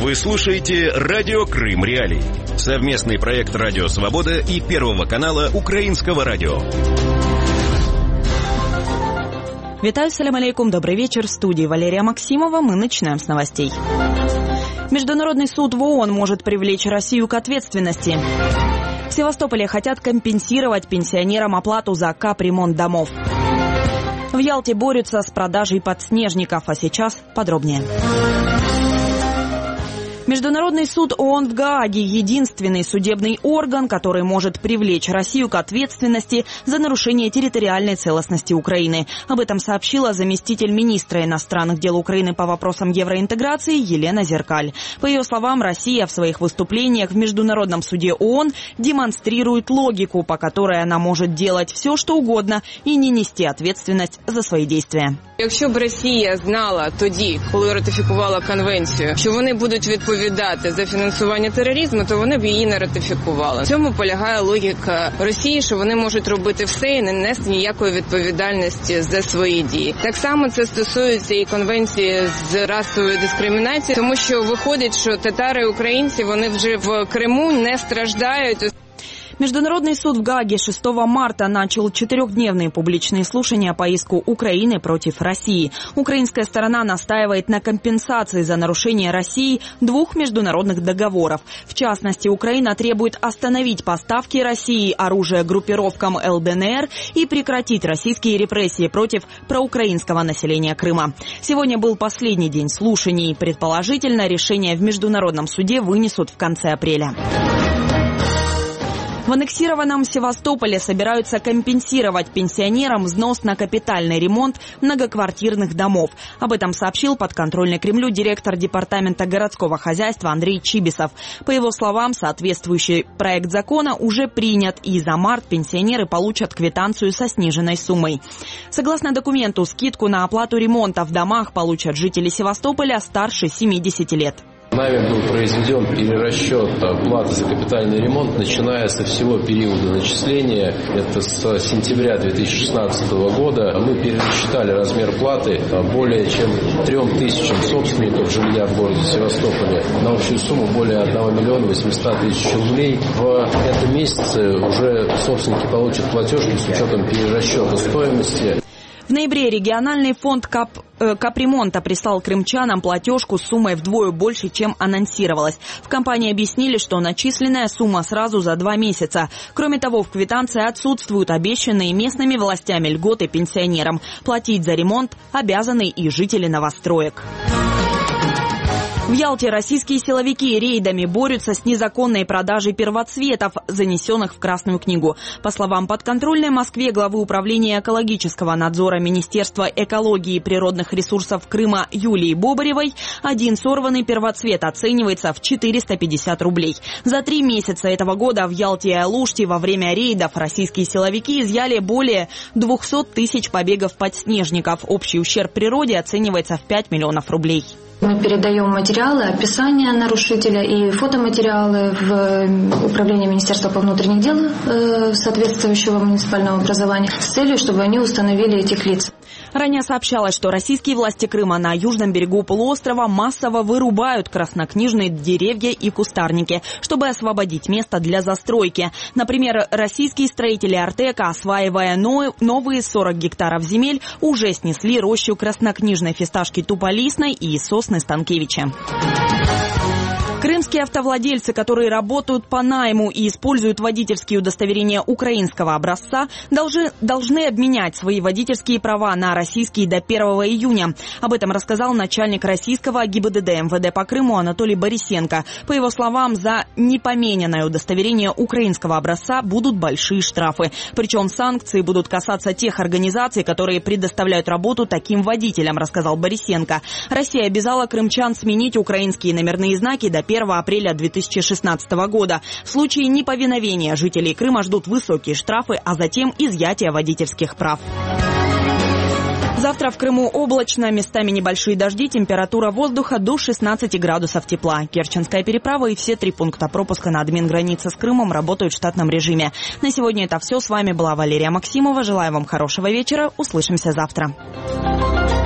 Вы слушаете «Радио Крым Реалии». Совместный проект «Радио Свобода» и Первого канала Украинского радио. Витаю, салям алейкум, добрый вечер. В студии Валерия Максимова. Мы начинаем с новостей. Международный суд в ООН может привлечь Россию к ответственности. В Севастополе хотят компенсировать пенсионерам оплату за капремонт домов. В Ялте борются с продажей подснежников, а сейчас подробнее. Международный суд ООН в Гааге – единственный судебный орган, который может привлечь Россию к ответственности за нарушение территориальной целостности Украины. Об этом сообщила заместитель министра иностранных дел Украины по вопросам евроинтеграции Елена Зеркаль. По ее словам, Россия в своих выступлениях в Международном суде ООН демонстрирует логику, по которой она может делать все, что угодно и не нести ответственность за свои действия. Якщо б Росія знала тоді, коли ратифікувала конвенцію, що вони будуть відповідати за фінансування тероризму, то вони б її не ратифікували. В цьому полягає логіка Росії, що вони можуть робити все і не нести ніякої відповідальності за свої дії. Так само це стосується і конвенції з расовою дискримінацією, тому що виходить, що татари і українці, вони вже в Криму не страждають. Международный суд в Гааге 6 марта начал 4-дневные публичные слушания по иску Украины против России. Украинская сторона настаивает на компенсации за нарушение России 2 международных договоров. В частности, Украина требует остановить поставки России оружия группировкам ЛДНР и прекратить российские репрессии против проукраинского населения Крыма. Сегодня был последний день слушаний. Предположительно, решение в Международном суде вынесут в конце апреля. В аннексированном Севастополе собираются компенсировать пенсионерам взнос на капитальный ремонт многоквартирных домов. Об этом сообщил подконтрольный Кремлю директор Департамента городского хозяйства Андрей Чибисов. По его словам, соответствующий проект закона уже принят, и за март пенсионеры получат квитанцию со сниженной суммой. Согласно документу, скидку на оплату ремонта в домах получат жители Севастополя старше 70 лет. Нами был произведен перерасчет платы за капитальный ремонт, начиная со всего периода начисления, это с сентября 2016 года. Мы пересчитали размер платы более чем 3000 собственников жилья в городе Севастополе на общую сумму более 1 миллиона 800 тысяч рублей. В этом месяце уже собственники получат платежки с учетом перерасчета стоимости. В ноябре региональный фонд капремонта прислал крымчанам платежку с суммой вдвое больше, чем анонсировалось. В компании объяснили, что начисленная сумма сразу за 2 месяца. Кроме того, в квитанции отсутствуют обещанные местными властями льготы пенсионерам. Платить за ремонт обязаны и жители новостроек. В Ялте российские силовики рейдами борются с незаконной продажей первоцветов, занесенных в Красную книгу. По словам подконтрольной Москве главы управления экологического надзора Министерства экологии и природных ресурсов Крыма Юлии Бобаревой, один сорванный первоцвет оценивается в 450 рублей. За 3 месяца этого года в Ялте и Алуште во время рейдов российские силовики изъяли более 200 тысяч побегов подснежников. Общий ущерб природе оценивается в 5 миллионов рублей. Мы передаем материалы, описание нарушителя и фотоматериалы в управление Министерства по внутренних дел соответствующего муниципального образования с целью, чтобы они установили этих лиц. Ранее сообщалось, что российские власти Крыма на южном берегу полуострова массово вырубают краснокнижные деревья и кустарники, чтобы освободить место для застройки. Например, российские строители Артека, осваивая новые 40 гектаров земель, уже снесли рощу краснокнижной фисташки туполистной и сосны Станкевича. Крымские автовладельцы, которые работают по найму и используют водительские удостоверения украинского образца, должны обменять свои водительские права на российские до 1 июня. Об этом рассказал начальник российского ГИБДД МВД по Крыму Анатолий Борисенко. По его словам, за непомененное удостоверение украинского образца будут большие штрафы. Причем санкции будут касаться тех организаций, которые предоставляют работу таким водителям, рассказал Борисенко. Россия обязала крымчан сменить украинские номерные знаки до 1 апреля 2016 года. В случае неповиновения жителей Крыма ждут высокие штрафы, а затем изъятие водительских прав. Завтра в Крыму облачно, местами небольшие дожди, температура воздуха до 16 градусов тепла. Керченская переправа и все 3 пункта пропуска на админгранице с Крымом работают в штатном режиме. На сегодня это все. С вами была Валерия Максимова. Желаю вам хорошего вечера. Услышимся завтра.